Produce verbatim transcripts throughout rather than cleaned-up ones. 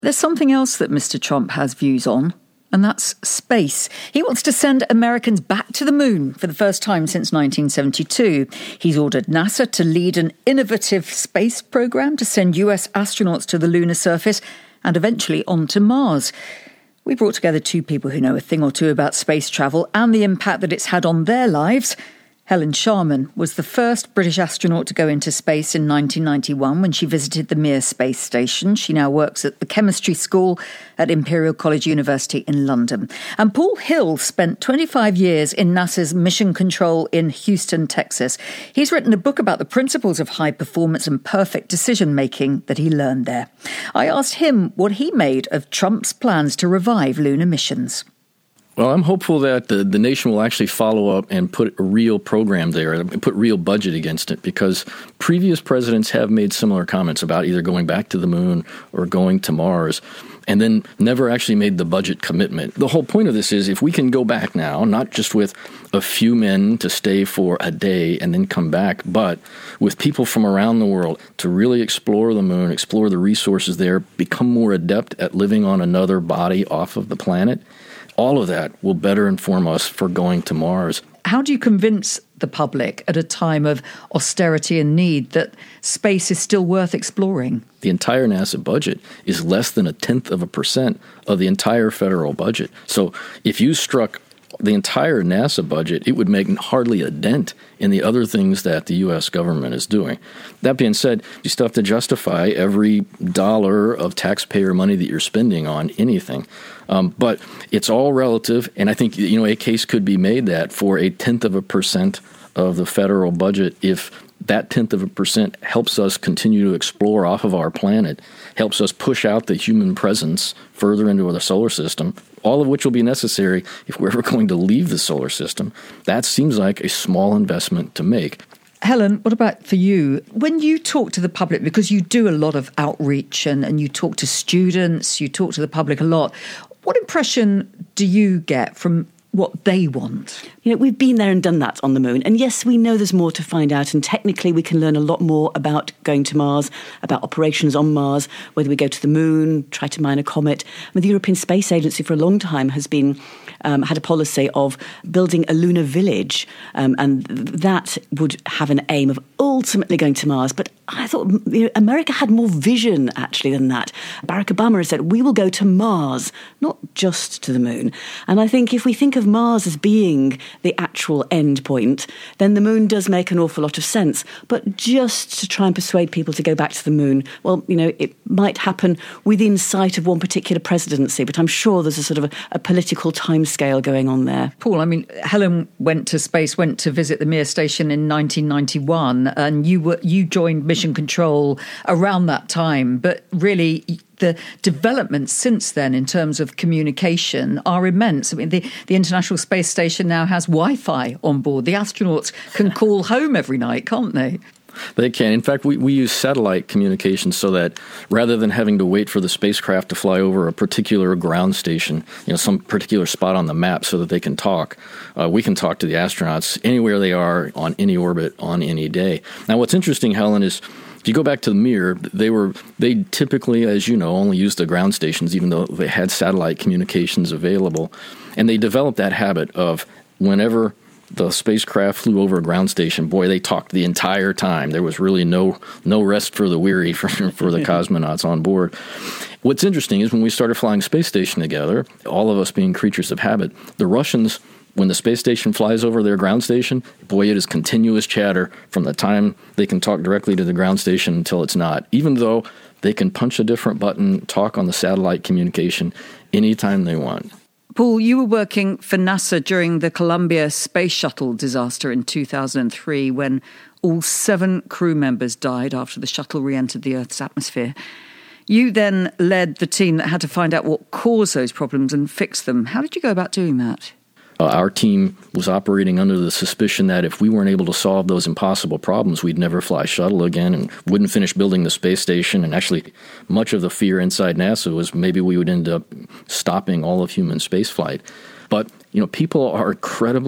There's something else that Mister Trump has views on, and that's space. He wants to send Americans back to the moon for the first time since nineteen seventy-two. He's ordered NASA to lead an innovative space program to send U S astronauts to the lunar surface and eventually onto Mars. We brought together two people who know a thing or two about space travel and the impact that it's had on their lives. Helen Sharman was the first British astronaut to go into space in nineteen ninety-one when she visited the Mir space station. She now works at the chemistry school at Imperial College University in London. And Paul Hill spent twenty-five years in NASA's mission control in Houston, Texas. He's written a book about the principles of high performance and perfect decision-making that he learned there. I asked him what he made of Trump's plans to revive lunar missions. Well, I'm hopeful that the, the nation will actually follow up and put a real program there and put real budget against it, because previous presidents have made similar comments about either going back to the moon or going to Mars and then never actually made the budget commitment. The whole point of this is if we can go back now, not just with a few men to stay for a day and then come back, but with people from around the world to really explore the moon, explore the resources there, become more adept at living on another body off of the planet, all of that will better inform us for going to Mars. How do you convince the public at a time of austerity and need that space is still worth exploring? The entire NASA budget is less than a tenth of a percent of the entire federal budget. So if you struck the entire NASA budget, it would make hardly a dent in the other things that the U S government is doing. That being said, you still have to justify every dollar of taxpayer money that you're spending on anything. Um, but it's all relative, and I think you know a case could be made that for a tenth of a percent of the federal budget, if that tenth of a percent helps us continue to explore off of our planet, helps us push out the human presence further into the solar system, all of which will be necessary if we're ever going to leave the solar system, that seems like a small investment to make. Helen, what about for you? When you talk to the public, because you do a lot of outreach and, and you talk to students, you talk to the public a lot, what impression do you get from what they want? You know, we've been there and done that on the moon. And yes, we know there's more to find out. And technically, we can learn a lot more about going to Mars, about operations on Mars, whether we go to the moon, try to mine a comet. I mean, the European Space Agency for a long time has been um, had a policy of building a lunar village. Um, and that would have an aim of ultimately going to Mars. But I thought you know, America had more vision, actually, than that. Barack Obama has said, we will go to Mars, not just to the moon. And I think if we think of Mars as being the actual end point, then the moon does make an awful lot of sense. But just to try and persuade people to go back to the moon, well, you know, it might happen within sight of one particular presidency, but I'm sure there's a sort of a, a political timescale going on there. Paul, I mean, Helen went to space, went to visit the Mir station in nineteen ninety-one, and you were you joined Mission Control around that time, but really the developments since then in terms of communication are immense. I mean, the, the International Space Station now has Wi-Fi on board. The astronauts can call home every night, can't they? They can. In fact, we, we use satellite communications so that rather than having to wait for the spacecraft to fly over a particular ground station, you know, some particular spot on the map so that they can talk, uh, we can talk to the astronauts anywhere they are on any orbit on any day. Now, what's interesting, Helen, is if you go back to the Mir, they were they typically, as you know, only used the ground stations, even though they had satellite communications available. And they developed that habit of whenever the spacecraft flew over a ground station, boy, they talked the entire time. There was really no no rest for the weary for, for the cosmonauts on board. What's interesting is when we started flying space station together, all of us being creatures of habit, the Russians, when the space station flies over their ground station, boy, it is continuous chatter from the time they can talk directly to the ground station until it's not, even though they can punch a different button, talk on the satellite communication anytime they want. Paul, you were working for NASA during the Columbia Space Shuttle disaster in two thousand three when all seven crew members died after the shuttle re-entered the Earth's atmosphere. You then led the team that had to find out what caused those problems and fix them. How did you go about doing that? Uh, our team was operating under the suspicion that if we weren't able to solve those impossible problems, we'd never fly shuttle again and wouldn't finish building the space station. And actually, much of the fear inside NASA was maybe we would end up stopping all of human spaceflight. But, you know, people are incredibly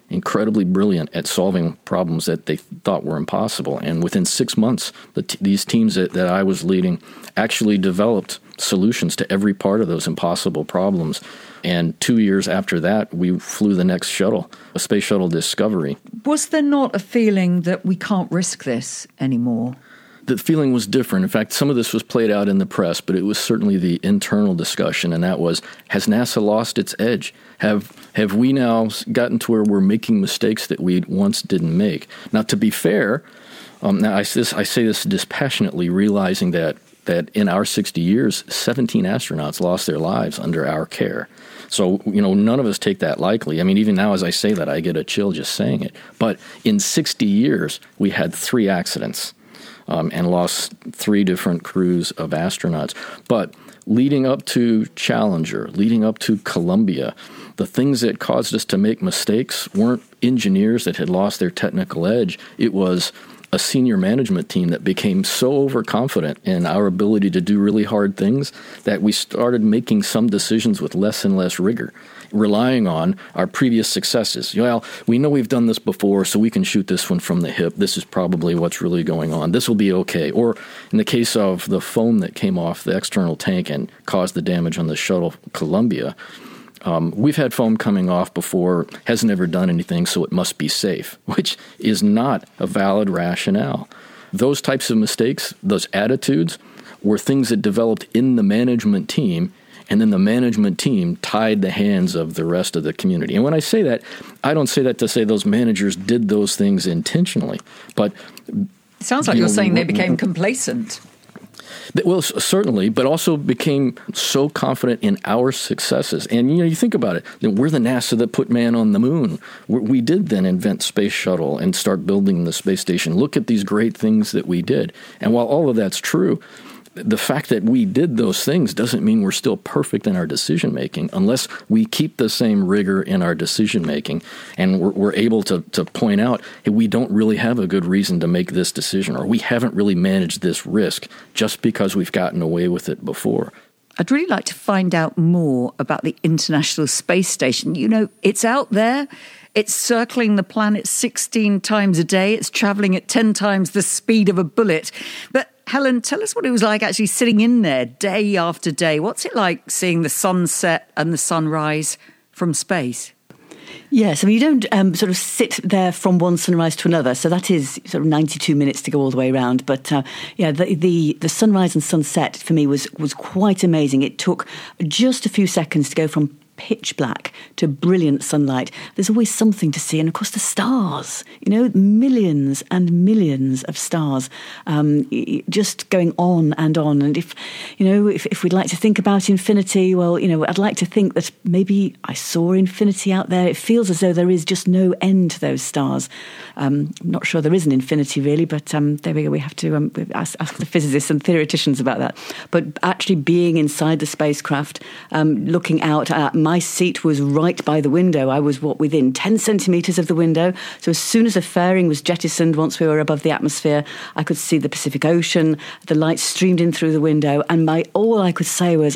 incredibly brilliant at solving problems that they thought were impossible. And within six months, the t- these teams that, that I was leading actually developed solutions to every part of those impossible problems. And two years after that, we flew the next shuttle, a Space Shuttle Discovery. Was there not a feeling that we can't risk this anymore? The feeling was different. In fact, some of this was played out in the press, but it was certainly the internal discussion, and that was, has NASA lost its edge? Have have we now gotten to where we're making mistakes that we once didn't make? Now, to be fair, um, now I, this, I say this dispassionately, realizing that that in our sixty years, seventeen astronauts lost their lives under our care. So, you know, none of us take that lightly. I mean, even now as I say that, I get a chill just saying it. But in sixty years, we had three accidents. Um, and lost three different crews of astronauts. But leading up to Challenger, leading up to Columbia, the things that caused us to make mistakes weren't engineers that had lost their technical edge. It was a senior management team that became so overconfident in our ability to do really hard things that we started making some decisions with less and less rigor, relying on our previous successes. Well, we know we've done this before, so we can shoot this one from the hip. This is probably what's really going on. This will be okay. Or in the case of the foam that came off the external tank and caused the damage on the shuttle Columbia, Um, we've had foam coming off before, has never done anything, so it must be safe, which is not a valid rationale. Those types of mistakes, those attitudes, were things that developed in the management team, and then the management team tied the hands of the rest of the community. And when I say that, I don't say that to say those managers did those things intentionally, but... It sounds like you you're know, saying they became complacent. Well, certainly, but also became so confident in our successes. And, you know, you think about it, we're the NASA that put man on the moon. We did then invent Space Shuttle and start building the space station. Look at these great things that we did. And while all of that's true, the fact that we did those things doesn't mean we're still perfect in our decision-making unless we keep the same rigor in our decision-making and we're, we're able to, to point out, hey, we don't really have a good reason to make this decision, or we haven't really managed this risk just because we've gotten away with it before. I'd really like to find out more about the International Space Station. You know, it's out there. It's circling the planet sixteen times a day. It's travelling at ten times the speed of a bullet. But Helen, tell us what it was like actually sitting in there day after day. What's it like seeing the sunset and the sunrise from space? Yes, I mean, you don't um, sort of sit there from one sunrise to another, so that is sort of ninety-two minutes to go all the way around. But uh, yeah, the, the the sunrise and sunset for me was was quite amazing. It took just a few seconds to go from pitch black to brilliant sunlight. There's always something to see, and of course the stars, you know, millions and millions of stars, um, just going on and on. And if, you know, if, if we'd like to think about infinity, well, you know, I'd like to think that maybe I saw infinity out there. It feels as though there is just no end to those stars. Um, I'm not sure there is an infinity really, but um, there we go. We have to um, ask, ask the physicists and theoreticians about that. But actually being inside the spacecraft, um, looking out at my seat was right by the window. I was, what, within ten centimetres of the window. So as soon as a fairing was jettisoned, once we were above the atmosphere, I could see the Pacific Ocean. The light streamed in through the window, and my all I could say was,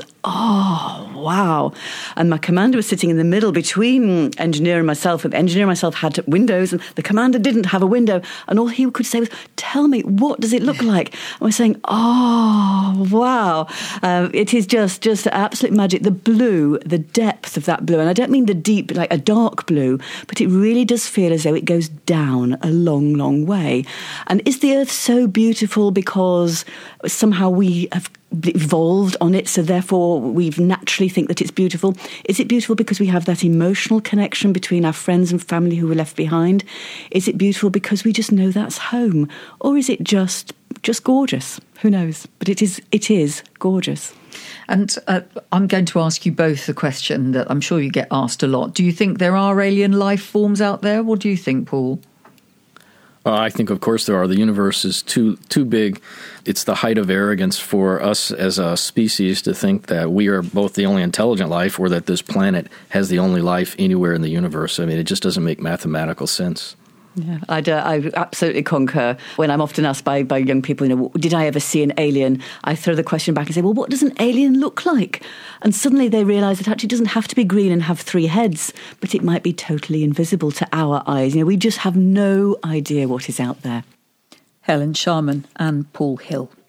oh, wow. And my commander was sitting in the middle between engineer and myself, and the engineer and myself had windows, and the commander didn't have a window. And all he could say was, tell me, what does it look like? And we're saying, oh, wow. Uh, it is just, just absolute magic. The blue, the depth of that blue, and I don't mean the deep, like a dark blue, but it really does feel as though it goes down a long, long way. And is the Earth so beautiful because somehow we have evolved on it, so therefore we naturally think that it's beautiful? Is it beautiful because we have that emotional connection between our friends and family who were left behind? Is it beautiful because we just know that's home? Or is it just just gorgeous? Who knows? But it is it is gorgeous. And uh, I'm going to ask you both the question that I'm sure you get asked a lot. Do you think there are alien life forms out there? What do you think, Paul? Uh, I think, of course, there are. The universe is too too big. It's the height of arrogance for us as a species to think that we are both the only intelligent life or that this planet has the only life anywhere in the universe. I mean, it just doesn't make mathematical sense. Yeah, I'd, uh, I absolutely concur. When I'm often asked by, by young people, you know, did I ever see an alien? I throw the question back and say, well, what does an alien look like? And suddenly they realise it actually doesn't have to be green and have three heads, but it might be totally invisible to our eyes. You know, we just have no idea what is out there. Helen Sharman and Paul Hill.